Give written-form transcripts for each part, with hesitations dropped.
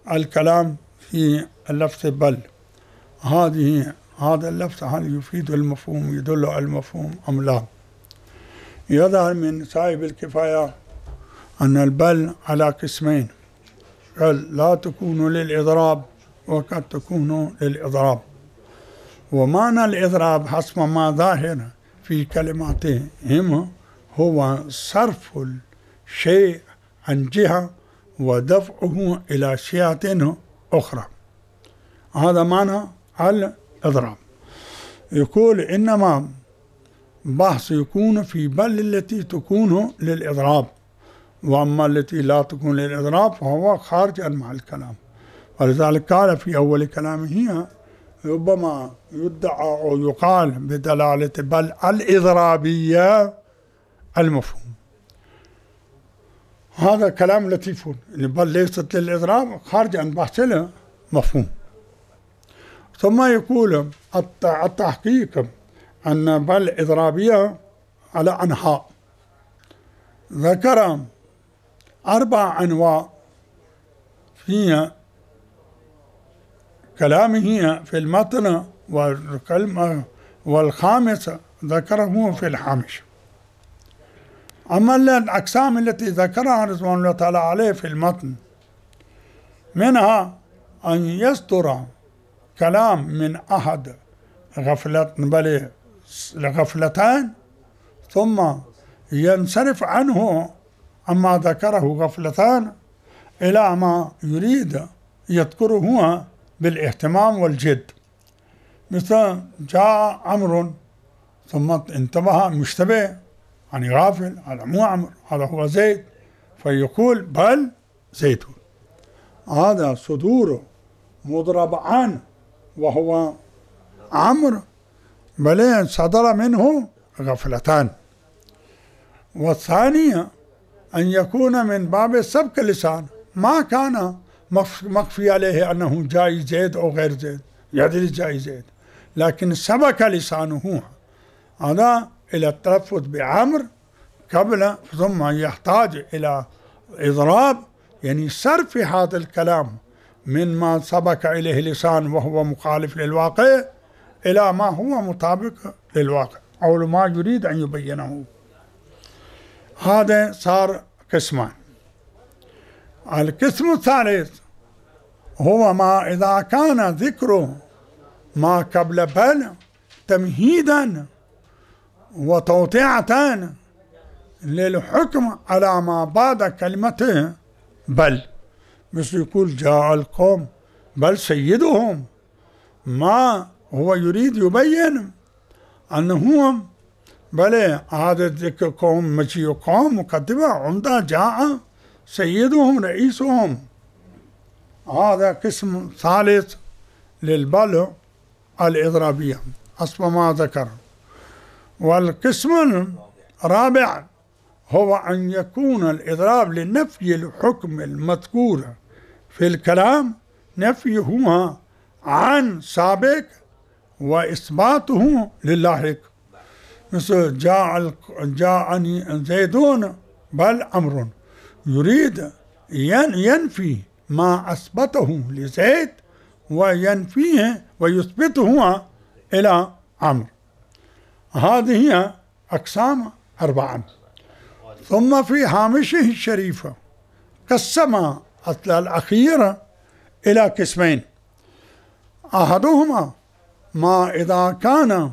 الكلام في اللفظ بل، هذا اللفظ هل يفيد المفهوم، يدل على المفهوم أم لا؟ يظهر من صاحب الكفاية أن البل على قسمين، قال لا تكون للإضراب وقد تكون للإضراب. ومعنى الإضراب حسب ما ظاهر في كلماتهم هو صرف الشيء عن جهة ودفعه إلى جهة أخرى، هذا معنى الإضراب. يقول إنما بحث يكون في بل التي تكون للإضراب، وأما التي لا تكون للإضراب فهو خارج عن الكلام. ولذلك قال في أول كلامه ربما يدعى أو يقال بدلالة بل الإضرابية المفهوم. هذا كلام لطيف، بل ليست للإضراب خارج عن بحث المفهوم. ثم يقول التحقيق أن بل إضرابية على أنحاء، ذكر 4 أنواع في كلامه في المتن، والخامس ذكره في الحامش. أما الأقسام التي ذكرها رضوان الله تعالى عليه في المتن، منها أن يصدر كلام من أحد غفلتان ثم ينصرف عنه أما ذكره غفلتان إلى ما يريد يذكره بالاهتمام والجد، مثل جاء عمرو ثم انتبه مشتبه يعني غافل، هذا مو عمرو هذا هو زيد، فيقول بل زيد. هذا صدور مضرب عن وهو عمرو، بل صدر منه غفلتان. والثانية أن يكون من باب سبق اللسان، ما كان مخفي عليه أنه جاي زيد أو غير زيد، يدري جاي زيد، لكن سبق لسانه هذا إلى التلفظ بعمر قبل، ثم يحتاج إلى إضراب يعني صرف هذا الكلام من ما سبق إليه لسان وهو مخالف للواقع إلى ما هو مطابق للواقع أو ما يريد أن يبينه. هذا صار قسمان. القسم الثالث هو ما إذا كان ذكر ما قبل بل تمهيدا وتوطئة للحكم على ما بعد كلمته بل، مثل يقول جاء القوم بل سيدهم، ما هو يريد يبين أنهم بل هذا الذكر قوم مجيء قوم مقدمة عمدة جاء سيدهم رئيسهم. هذا قسم ثالث للبل الإضرابية حسب ما ذكر. والقسم الرابع هو أن يكون الإضراب لنفي الحكم المذكور في الكلام نفيه عن سابق وإثباته للاحق، مثل جاءني زيدون بل أمر، يريد ينفي ما أثبته لزيد وينفيه ويثبته إلى عمرو. هذه هي أقسام 4. ثم في هامشه الشريفة قسم الأخير إلى قسمين، أحدهما ما إذا كان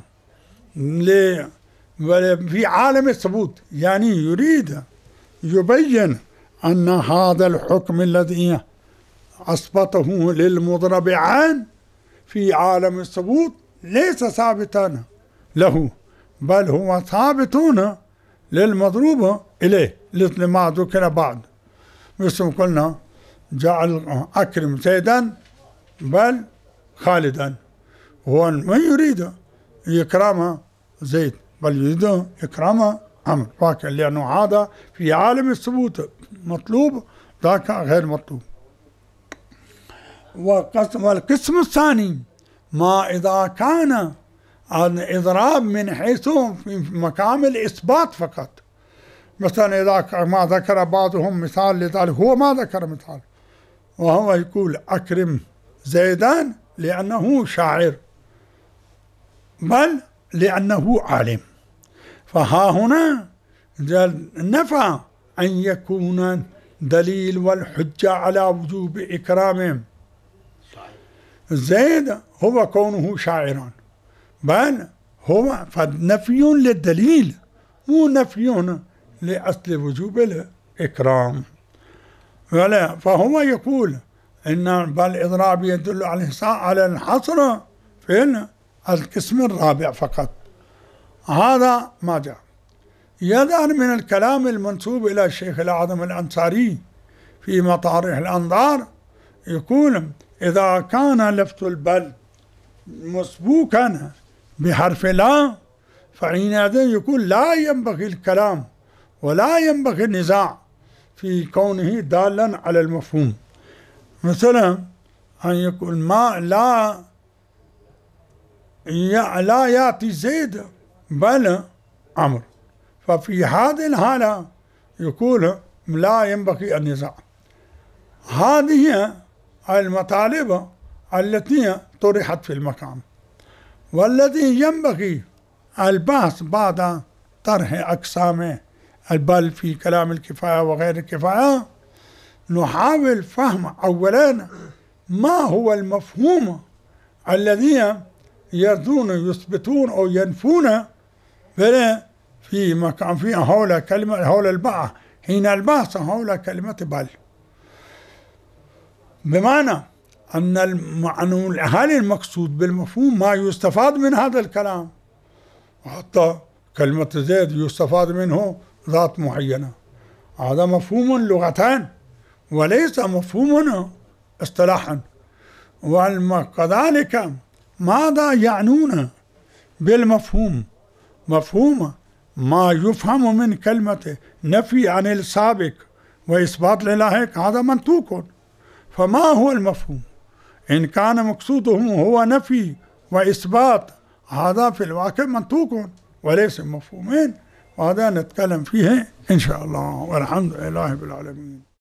في عالم الثبوت، يعني يريد يبين أن هذا الحكم الذي أثبته للمضرب عن في عالم الثبوت ليس ثابتا له، بل هو ثابت للمضروب إليه، مثل ما ذكر بعد، مثل قلنا جعل أكرم زيدا بل خالدا، هو من يريد إكرام زيد بل يريد إكرام عمرو، لأنه هذا في عالم الثبوت مطلوب، ذاك غير مطلوب. والقسم الثاني ما إذا كان الإضراب من حيث في مقام الإثبات فقط، مثلا إذا ما ذكر بعضهم مثال لذلك، هو ما ذكر مثال، وهو يقول أكرم زيدان لأنه شاعر بل لأنه عالم. فها هنا نفى أن يكون دليل والحجة على وجوب إكرامهم زيد هو كونه شاعرا، بل هو فنفي للدليل مو نفي لأصل وجوب الإكرام. ولا فهو يقول إن بالإضراب يدل على الحصر في القسم الرابع فقط. هذا ما جاء. يظهر من الكلام المنسوب إلى الشيخ الأعظم الأنصاري في مطارح الأنظار يقول إذا كان لفظ البل مسبوكا بحرف لا فحينئذ يقول لا ينبغي الكلام ولا ينبغي النزاع في كونه دالا على المفهوم. مثلا أن يقول ما لا يأتي زيد بل عمرو، ففي هذه الحالة يقول لا ينبغي النزاع. هذه المطالب التي طرحت في المقام، والذي ينبغي البحث بعد طرح أقسام البل في كلام الكفاية وغير الكفاية نحاول فهم أولا ما هو المفهوم الذي يرضون يثبتون أو ينفون في مكان في حول كلمة حول البحث حين البحث حول كلمة بل، بمعنى أن هل المقصود بالمفهوم ما يستفاد من هذا الكلام، وحتى كلمة زيد يستفاد منه ذات معينة، هذا مفهوم لغتان وليس مفهوم اصطلاحا. وكذلك ماذا يعنون بالمفهوم؟ مفهوم ما يفهم من كلمة نفي عن السابق وإثبات للاحق، هذا منطوق. فما هو المفهوم؟ إن كان مقصودهم هو نفي وإثبات هذا في الواقع منطوق وليس مفهومين، وهذا نتكلم فيه إن شاء الله، والحمد لله بالعالمين.